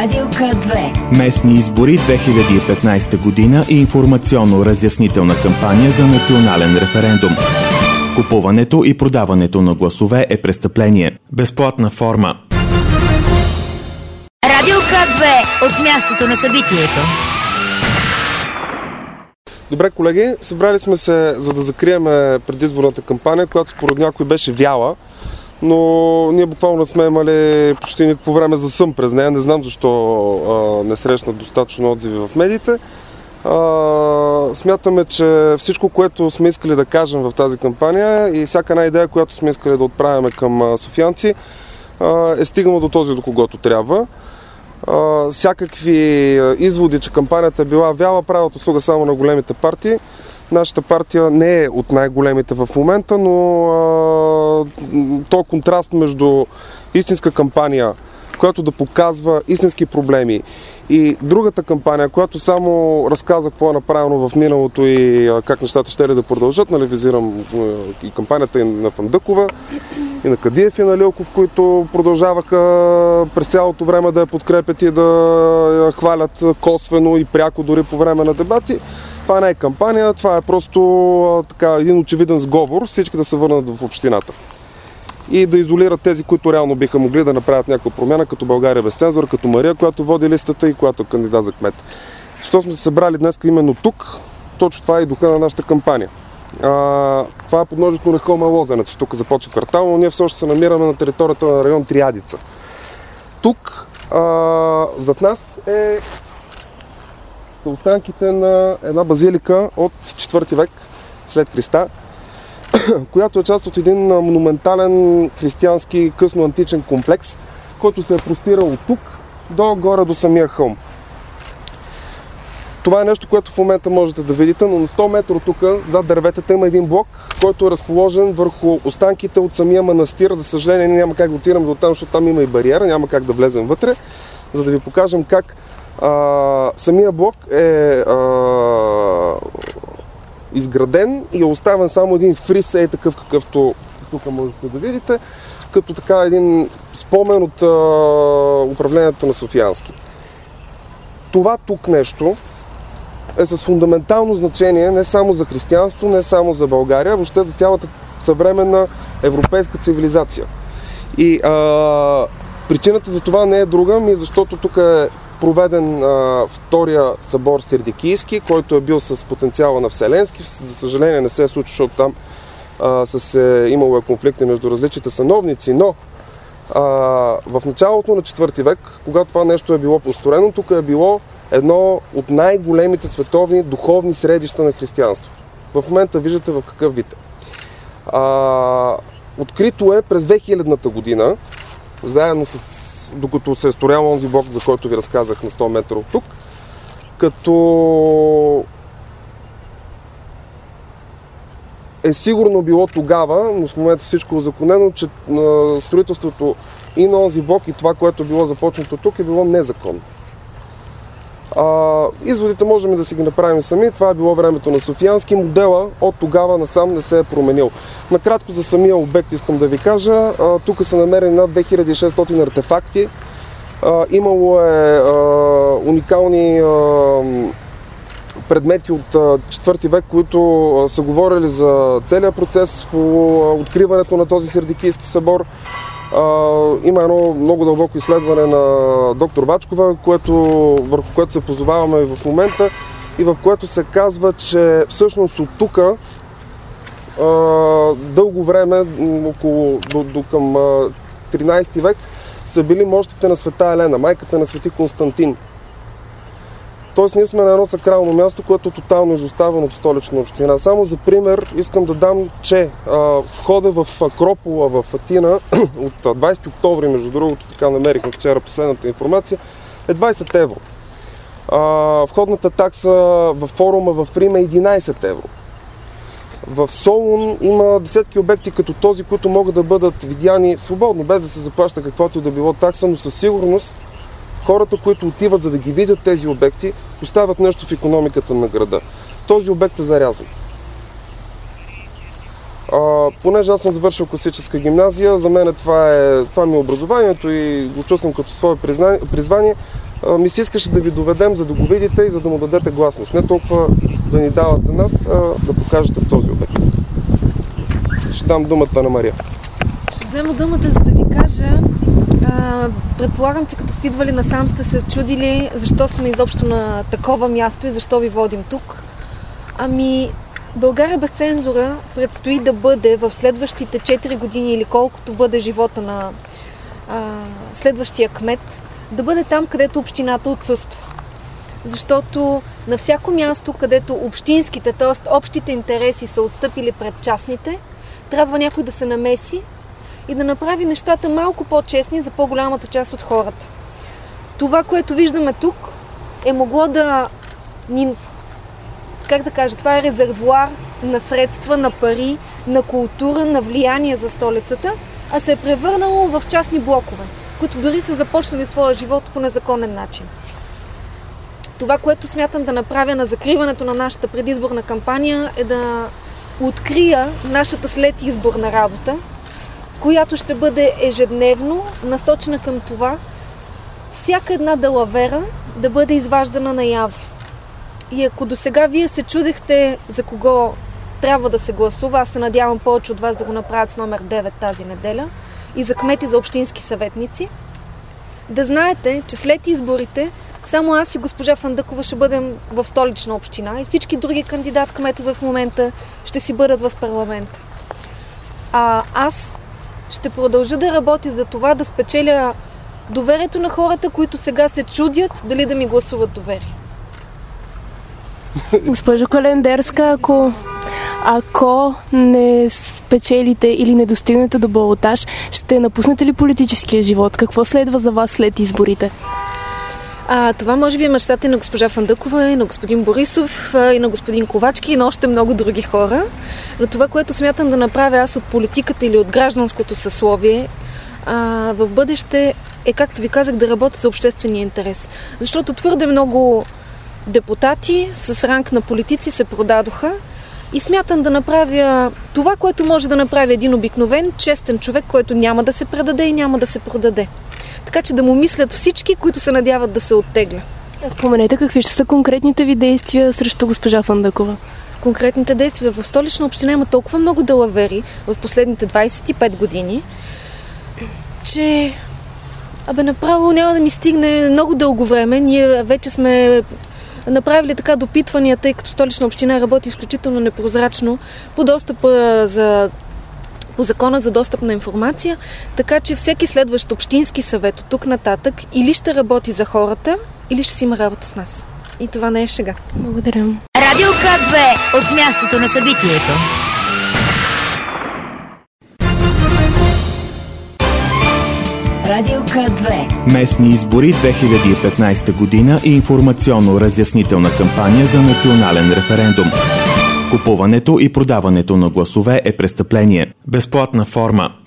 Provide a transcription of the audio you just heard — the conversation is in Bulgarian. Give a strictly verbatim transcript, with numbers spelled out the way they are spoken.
Радио К две. Местни избори две хиляди и петнайсета година и информационно-разяснителна кампания за национален референдум. Купуването и продаването на гласове е престъпление. Безплатна форма. Радио К две от мястото на събитието. Добре, колеги, събрали сме се, за да закриеме предизборната кампания, която според някой беше вяла, но ние буквално сме имали почти никакво време за сън през нея. Не знам защо а, не срещнат достатъчно отзиви в медиите. А, смятаме, че всичко, което сме искали да кажем в тази кампания и всяка една идея, която сме искали да отправяме към софиянци, а, е стигнало до този, до когото трябва. Uh, всякакви uh, изводи, че кампанията е била вяла, правят услуга само на големите партии. Нашата партия не е от най-големите в момента, но uh, то контраст между истинска кампания, която да показва истински проблеми, и другата кампания, която само разказа какво е направено в миналото и а, как нещата ще ли да продължат. Нали, визирам а, и кампанията и на Фандъкова, и на Кадиев, и на Лилков, които продължаваха през цялото време да я подкрепят и да я хвалят косвено и пряко дори по време на дебати. Това не е кампания, това е просто а, така, един очевиден сговор всички да се върнат в общината и да изолират тези, които реално биха могли да направят някаква промяна, като България без цензура, като Мария, която води листата и която е кандидат за кмет. Защо сме се събрали днес именно тук? Точно това е и духа на нашата кампания. А, това е подножието на хълма Лозенец. Тук започва квартал, но ние все още се намираме на територията на район Триадица. Тук а, зад нас е са останките на една базилика от четвърти век след Христа, която е част от един монументален християнски късноантичен комплекс, който се е простирал от тук до горе до самия хълм. Това е нещо, което в момента можете да видите, но на сто метра от тук, зад дърветата, има един блок, който е разположен върху останките от самия манастир. За съжаление, няма как да отидем до там, защото там има и бариера, няма как да влезем вътре, за да ви покажем как а, самия блок е а, изграден и е оставен само един фриз, е такъв, какъвто тук можете да видите, като така един спомен от а, управлението на Софиянски. Това тук нещо е с фундаментално значение не само за християнство, не само за България, въобще за цялата съвременна европейска цивилизация. И а, причината за това не е друга, ми защото тук е проведен а, втория събор Сердикийски, който е бил с потенциала на Вселенски. За съжаление не се е случило, защото там а, с, е, имало е конфликти между различните сановници, но а, в началото на четвърти век, когато това нещо е било построено, тук е било едно от най-големите световни духовни средища на християнство. В момента виждате в какъв вид е. А, открито е през две хилядната година, заедно с докато се е строял онзи блок, за който ви разказах на сто метра от тук, като е сигурно било тогава, но в момента всичко е узаконено, че строителството и на онзи блок, и това, което е било започнато тук, е било незаконно. А, изводите можем да си ги направим сами. Това е било времето на Софиянски. Модела от тогава насам не се е променил. Накратко за самия обект искам да ви кажа. А, тук са намерени над две хиляди и шестстотин артефакти. А, имало е а, уникални а, предмети от а, четвърти век, които а, са говорили за целия процес по а, откриването на този Сердикийски събор. Uh, има едно много дълбоко изследване на доктор Вачкова, което, върху което се позоваваме и в момента, и в което се казва, че всъщност от тук uh, дълго време, около до, до към uh, тринайсети век, са били мощите на света Елена, майката на свети Константин. Тоест ние сме на едно сакрално място, което е тотално изоставено от столична община. Само за пример искам да дам, че а, входа в Акропола в Атина от двайсети октомври, между другото, така намерихме вчера последната информация, е двайсет евро. А, входната такса във форума в Рим е единайсет евро. В Солун има десетки обекти като този, които могат да бъдат видяни свободно, без да се заплаща каквото и да било такса, но със сигурност хората, които отиват за да ги видят тези обекти, оставят нещо в икономиката на града. Този обект е зарязан. А, понеже аз съм завършил класическа гимназия, за мен това, е, това ми е образованието и го чувствам като свое призвание. а, ми се искаше да ви доведем, за да го видите и за да му дадете гласност. Не толкова да ни давате нас, а да покажете този обект. Ще дам думата на Мария. Ще взема думата, за да ви кажа. А, предполагам, че като сте идвали насам, сте се чудили защо сме изобщо на такова място и защо ви водим тук. Ами, България без цензура предстои да бъде в следващите четири години или колкото бъде живота на а, следващия кмет, да бъде там, където общината отсъства. Защото на всяко място, където общинските, т.е. общите интереси са отстъпили пред частните, трябва някой да се намеси и да направи нещата малко по-честни за по-голямата част от хората. Това, което виждаме тук, е могло да ни... Как да кажа, това е резервоар на средства, на пари, на култура, на влияние за столицата, а се е превърнало в частни блокове, които дори са започнали своя живот по незаконен начин. Това, което смятам да направя на закриването на нашата предизборна кампания, е да открия нашата следизборна работа, която ще бъде ежедневно насочена към това всяка една далавера да бъде изваждана наяве. И ако до сега вие се чудехте за кого трябва да се гласува, аз се надявам повече от вас да го направят с номер девет тази неделя, и за кмети, за общински съветници, да знаете, че след изборите само аз и госпожа Фандъкова ще бъдем в Столична община и всички други кандидат-кметове в момента ще си бъдат в парламента. А аз ще продължа да работя за това да спечеля доверието на хората, които сега се чудят дали да ми гласуват доверие. Госпожо Календерска, ако, ако не спечелите или не достигнете до балотаж, ще напуснете ли политическия живот? Какво следва за вас след изборите? А, това може би е мечтата и на госпожа Фандъкова, и на господин Борисов, и на господин Ковачки, и на още много други хора. Но това, което смятам да направя аз от политиката или от гражданското съсловие а, в бъдеще е, както ви казах, да работя за обществения интерес. Защото твърде много депутати с ранг на политици се продадоха и смятам да направя това, което може да направи един обикновен, честен човек, който няма да се предаде и няма да се продаде. Така че да му мислят всички, които се надяват да се оттегля. Споменете какви ще са конкретните ви действия срещу госпожа Фандъкова. Конкретните действия в Столична община има толкова много далавери в последните двайсет и пет години, че абе направо няма да ми стигне много дълго време. Ние вече сме направили така допитвания, тъй като Столична община работи изключително непрозрачно по достъпа за по закона за достъп на информация, така че всеки следващ общински съвет от тук нататък или ще работи за хората, или ще си има работа с нас. И това не е шега. Благодаря. Радио К две от мястото на събитието. Радио К две. Местни избори две хиляди и петнайсета година и информационно-разяснителна кампания за национален референдум. Купуването и продаването на гласове е престъпление. Безплатна форма.